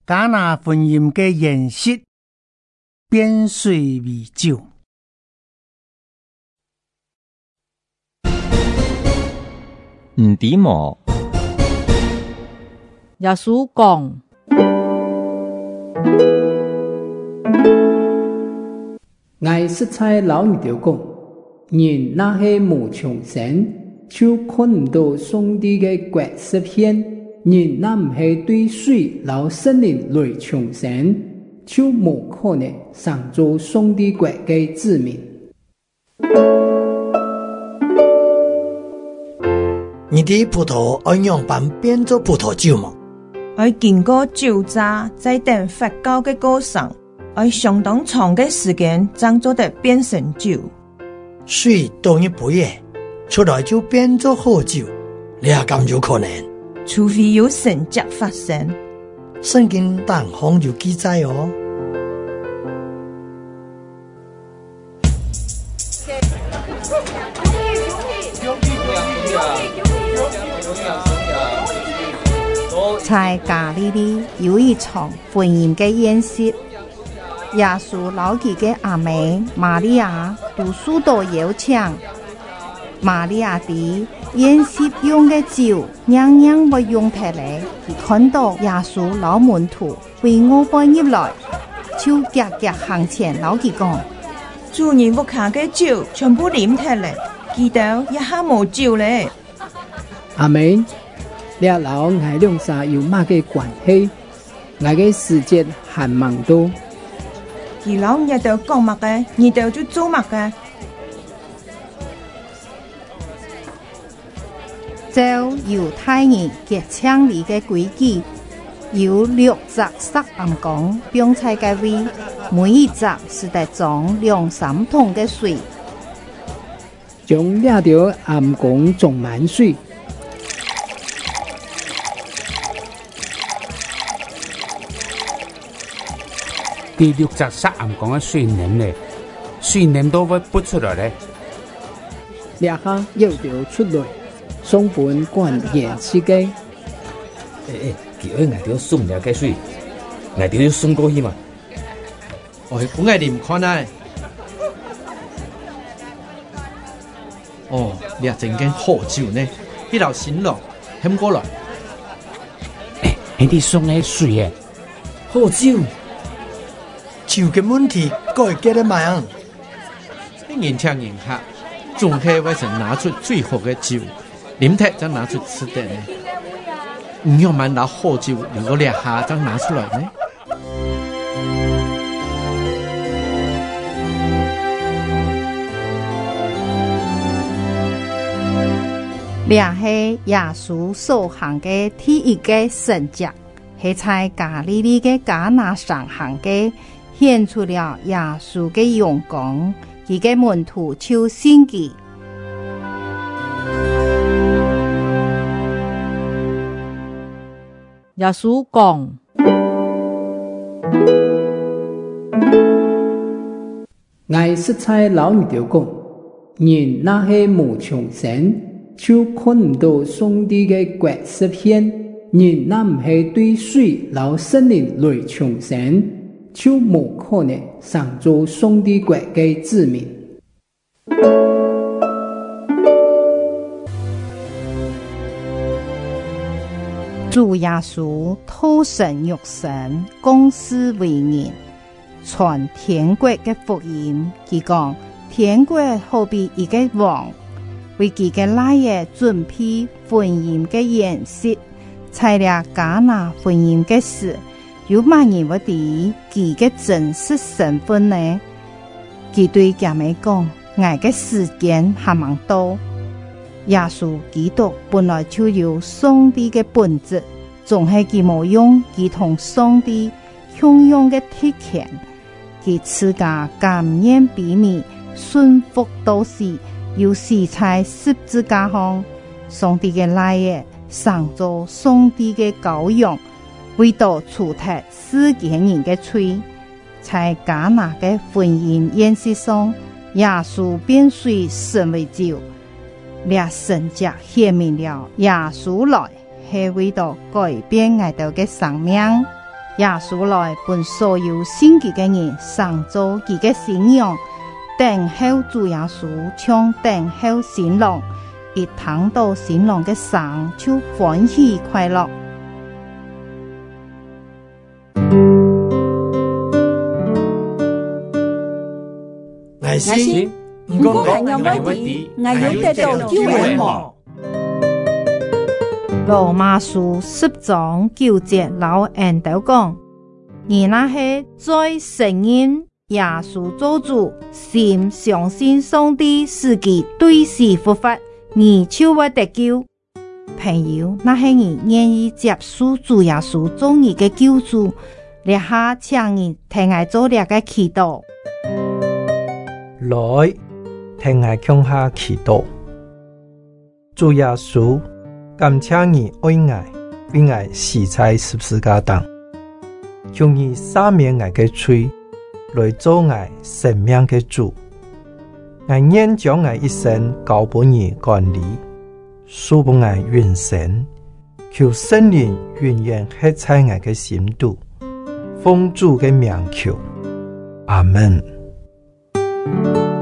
迦拿婚宴嘅筵席變水為酒。 唔知無？ 耶穌講： 我實在老你哋講，人若係無重生，就看唔到上帝嘅國實現；人若唔係對水老聖靈來重生，就無可能上做上帝國嘅子民。 你啲葡萄按樣板變做葡萄酒嗎？ 要經過酒榨，再等發酵嘅過程，要相當長嘅時間，才做得變成酒。 水倒一杯嘢，出來就變做好酒，你也咁有可能？ 除非有神蹟發生。 聖經當行有記載哦。 在加利利有一場婚宴嘅宴席，耶穌老佢嘅阿妹瑪利亞都受到邀請。瑪利亞啲宴席用嘅酒樣樣會用得嚟，佢看到耶穌老門徒為我搬入來，就急急行前老佢講： 主人屋下嘅酒全部啉得嚟，記到一下冇酒咧。 阿妹，你老我兩沙有乜嘅關係？我嘅時間還忙多。 佢老日頭講乜嘅，日頭就做乜嘅。 照猶太人結槍禮嘅規矩，有6隻塞暗缸放在嘅位，每一隻是得裝2-3桶嘅水， 將2條暗缸裝滿水。 第6隻塞暗缸嘅水黏咧，水黏都會不出來咧。 2下又條出來，送本關鍵時機。 佢愛挨條送2嘅水，挨條要送過去嘛。 我愛啉看啊！你啊整間好酒呢，呢條新郎喊過來。 你送嘅水嘅好酒。 酒嘅問題該記得埋。 你年輕人客，總係為神拿出最好嘅酒，飲得就拿出吃的呢。唔要買拿好酒，如果2下就拿出來呢？ 這係耶穌所行嘅第一個神蹟，係在加利利嘅迦拿上行嘅。顯出了耶穌嘅榮光，佢嘅門徒就信佢。 耶穌講： 我實在老你哋講，人若係無重生，就看唔到上帝嘅國實現；人若唔係對水老聖靈來重生，就無可能上做上帝國嘅子民。 主耶穌道成肉身，降世為人，傳天國嘅福音。佢講天國好比一個王，為佢嘅來嘅準備婚宴嘅宴席，在了迦拿婚宴嘅時，有乜人會知佢嘅真實身份呢？佢對姐妹講：我嘅時間還蠻多。耶穌基督本來就有上帝嘅本質，總係佢冇用佢同上帝相用嘅特權，佢自家甘願卑微，順服到死，又死在十字架上。上帝嘅來嘅上做上帝嘅羔羊，為到除脫世間人嘅罪，在迦拿嘅婚宴宴席上，耶穌變水成為酒。這神蹟顯明了耶穌來係為了改變我哋嘅生命。 耶穌來本所有信佢嘅人上做佢嘅新娘，等候主耶穌像等候新郎，一聽到新郎嘅聲就歡喜快樂。 我是唔過係有乜啲，我要得到機會麼？ 羅馬書10章9節老人都講，而那些在承認耶穌做主，心相信上帝自己對時復活，而就會得救。朋友，那些人願意接受主耶穌做你嘅救主，立下請你聽我做這個祈禱。 來，聽我向下祈禱。主耶穌，感謝你愛我，為我死在十字架上，求你赦免我嘅罪，來做我生命嘅主。我願將我一生交俾你管理，賜俾我永生。求聖靈永遠刻在我嘅心度，奉主嘅名求，阿門。